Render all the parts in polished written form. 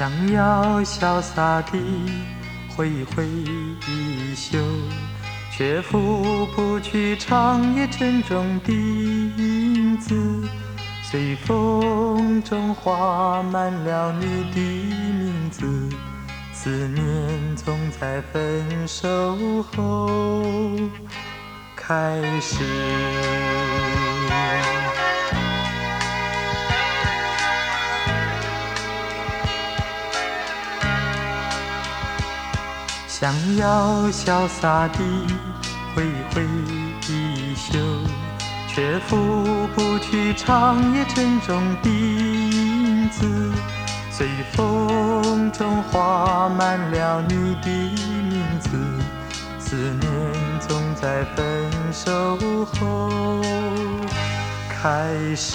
想要潇洒地挥一挥衣袖，却拂不去长夜沉重的影子。随风中画满了你的名字，思念总在分手后开始。想要潇洒地挥一挥衣袖，却拂不去长夜沉重的影子。随风中画满了你的名字，思念总在分手后开始。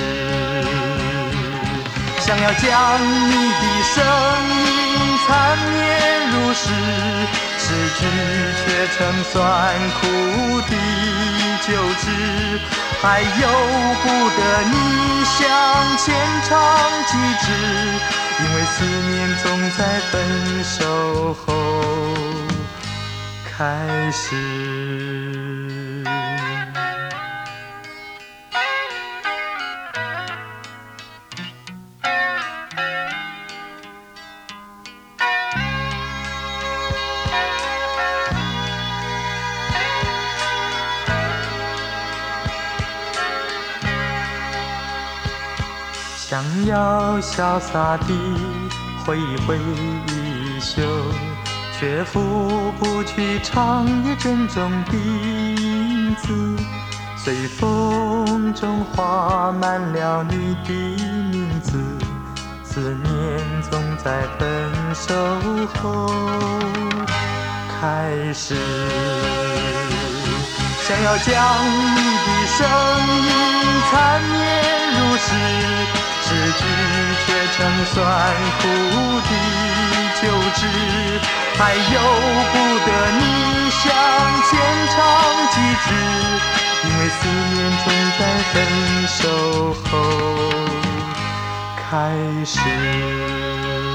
想要将你的声音缠绵入室，失去却成酸苦的旧执，还由不得你向前唱几支，因为思念总在分手后开始。想要潇洒地挥一挥衣袖，却拂不去长夜沉重的影子。随风中画满了你的名字，思念总在分手后开始。想要将你的声音缠绵入室，失去却成酸苦的旧执，还由不得你向前唱几支，因为思念总在分手后开始。